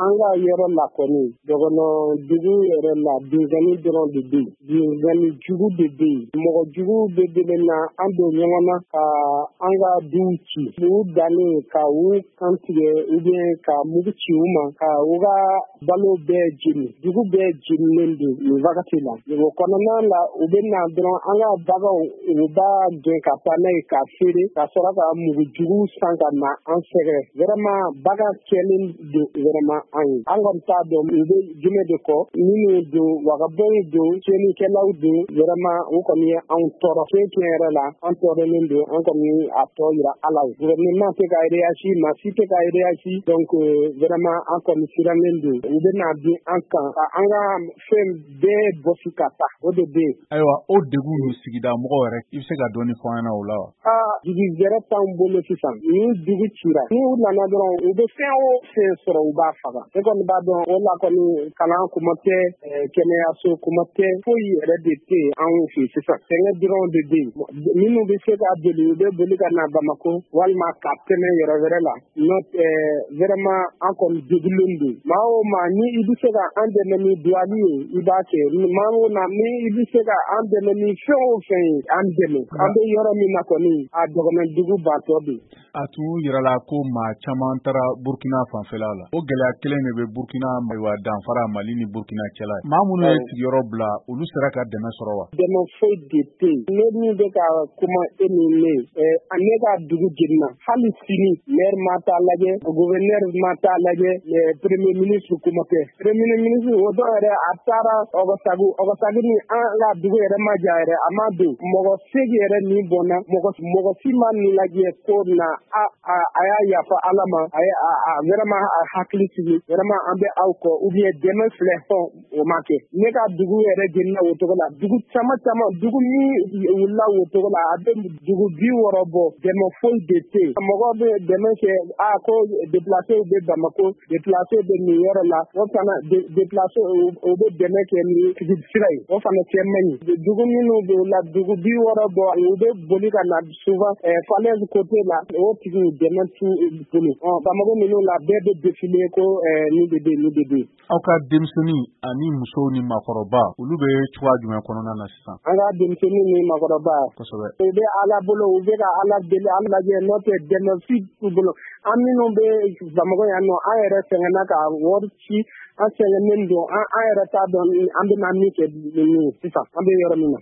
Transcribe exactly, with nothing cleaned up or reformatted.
an ka yɔrɔ la kɔni dɔgɔnɔ dugu yɛrɛ la binzani dɔrɔn de bɛ yen binzani jugu de bɛ yen mɔgɔ jugu bɛ dɛmɛ na an don ɲɔgɔn na ka an ka duw ci u dannen ka u kan tigɛ ou bien ka mugu ci u ma ka u ka balo bɛɛ jeni dugu bɛɛ jenilen don nin wagati la o kɔnɔna la u bɛ na dɔrɔn an ka baganw u b'a gɛn ka taa n'a ye k'a feere ka sɔrɔ ka mugu jugu san ka na an sɛgɛrɛ vraiment bagan cɛlen don vraiment an ye an kɔni t'a dɔn u bɛ jumɛn de kɔ minnu don wagabɔw don tiɲɛnikɛlaw don vraiment u kɔni ye anw tɔɔrɔ tiɲɛ tiɲɛ yɛrɛ la an tɔɔrɔlen don an kɔni a tɔ yira ala ye gouvernement tɛ ka réagir maa si tɛ ka réagir donc vraiment an kɔni sirannen don u bɛna bin an kan ka an ka fɛn bɛɛ bɔsi ka taa o de bɛ yen. Ayiwa o degun ninnu sigida mɔgɔw yɛrɛ i bɛ se ka dɔɔni fɔ an ɲɛna o la wa? aa jigi gɛrɛ t'anw bolo sisan ni dugu cira ni u nana dɔrɔn u bɛ fɛn o fɛn sɔrɔ u b'a faga ne kɔni b'a dɔn o la kɔni kalan kuma tɛ kɛnɛyaso kuma tɛ foyi yɛrɛ de tɛ yen anw fɛ sisan sɛgɛn dɔrɔn de bɛ yen minnu bɛ se ka boli u bɛ boli ka na Bamako walima ka tɛmɛ yɔrɔ wɛrɛ la n'o tɛ vraiment an kɔni degunnen don maa o maa ni i bɛ se ka an dɛmɛ ni duwali ye i b'a kɛ maa o maa ni i bɛ se ka an dɛmɛ ni fɛn o fɛn ye an dɛmɛ an bɛ yɔrɔ min na kɔni a dɔgɔmɛ dugu batɔ bɛ a tun yirala ko maa caman taara Burkina fanfɛla la o gɛlɛya kelen de bɛ Burkina wa danfara Mali ni Burkina cɛla ye maa minnu ye sigiyɔrɔ bila olu sera ka dɛmɛ sɔrɔ wa? dɛmɛ foyi de tɛ yen ne min bɛ ka kuma e ni ne ne ka dugu jenina hali sini maire ma taa lajɛ gouverneur ma taa lajɛ premier ministre kuma tɛ premier ministre o dɔw yɛrɛ a taara Ɔgɔsagu Ɔgɔsagu ni an ka dugu yɛrɛ ma ja yɛrɛ a ma don mɔgɔ segi yɛrɛ nin bɔnna mɔgɔ mɔgɔ si ma nin lajɛ ko na a a a y'a yafa Ala ma a ye a vraiment a hakili sigi vraiment an bɛ aw kɔ ou bien dɛmɛ filɛ hɔn o ma kɛ ne ka dugu yɛrɛ jenina o cogo la dugu caman caman dugu min wulila o cogo la a bɛ dugu bi wɔɔrɔ bɔ dɛmɛ foyi de tɛ yen mɔgɔ bɛ dɛmɛ kɛ a ko déplacé bɛ Bamako déplacé bɛ nin yɔrɔ la o fana déplacé o bɛ dɛmɛ kɛ ni sira ye o fana cɛ man ɲi dugu minnu bɛ o la dugu bi wɔɔrɔ bɔ u bɛ boli ka na souvent falaise côté la o tigiw dɛmɛ t'u bolo Bamako ninnu la bɛɛ bɛ défiler ko nin de bɛ nin de bɛ aw ka denmisɛnnin ani musow ni maakɔrɔba olu bɛ cogoya jumɛn kɔnɔna na sisan? an ka denmisɛnnin ni maakɔrɔba kosɛbɛ u bɛ Ala bolo u bɛ ka Ala deli Ala lajɛ n'o tɛ dɛmɛ si t'u bolo an minnu bɛ Bamako yan nɔ an yɛrɛ sɛgɛnna ka wari ci an sɛgɛnnen don an yɛrɛ t'a dɔn an bɛna min kɛ sisan an bɛ yɔrɔ min na